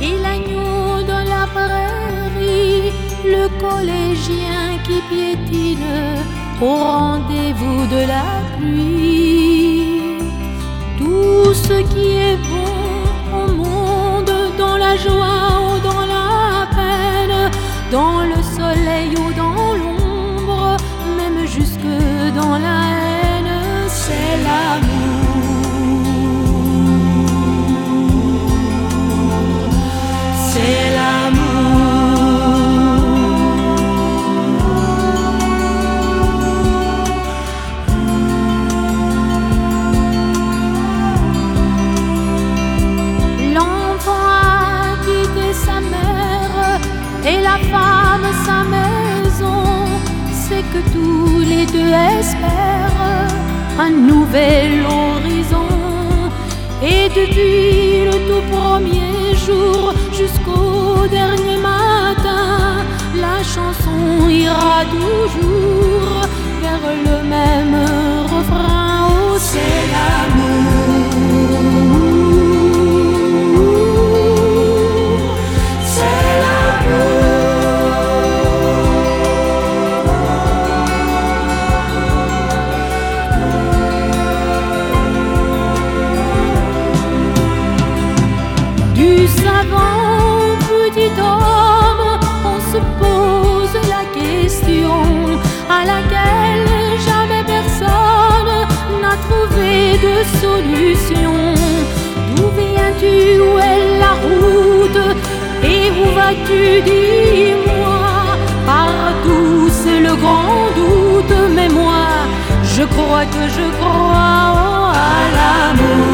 et l'agneau de la prairie, le collégien qui piétine au rendez-vous de la pluie. Tout ce qui est bon au monde, dans la joie ou dans la peine, dans le soleil ou dans l'ombre, même jusque dans la haine, c'est l'amour. C'est et la femme sa maison, c'est que tous les deux espèrent un nouvel horizon. Et depuis le tout premier jour jusqu'au dernier matin, la chanson ira toujours vers le même refrain. Oh, c'est l'amour. Du savant petit homme, on se pose la question à laquelle jamais personne n'a trouvé de solution. D'où viens-tu, où est la route, et où vas-tu, dis-moi? Partout c'est le grand doute, mais moi je crois que je crois à l'amour.